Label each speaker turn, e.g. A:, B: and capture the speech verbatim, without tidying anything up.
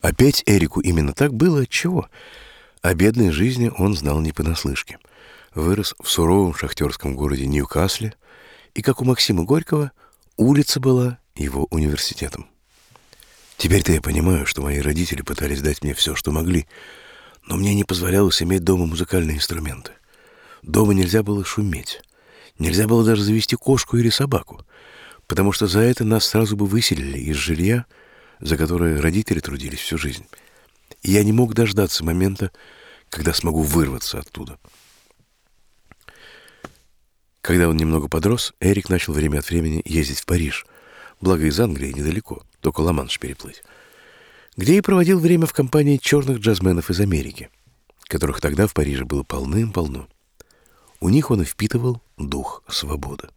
A: А петь Эрику именно так было отчего? О бедной жизни он знал не понаслышке. Вырос в суровом шахтерском городе Ньюкасле, и, как у Максима Горького, улица была его университетом. Теперь-то я понимаю, что мои родители пытались дать мне все, что могли, но мне не позволялось иметь дома музыкальные инструменты. Дома нельзя было шуметь. Нельзя было даже завести кошку или собаку, потому что за это нас сразу бы выселили из жилья, за которое родители трудились всю жизнь. И я не мог дождаться момента, когда смогу вырваться оттуда. Когда он немного подрос, Эрик начал время от времени ездить в Париж, благо из Англии недалеко, только Ла-Манш переплыть, где и проводил время в компании черных джазменов из Америки, которых тогда в Париже было полным-полно. У них он и впитывал дух свободы.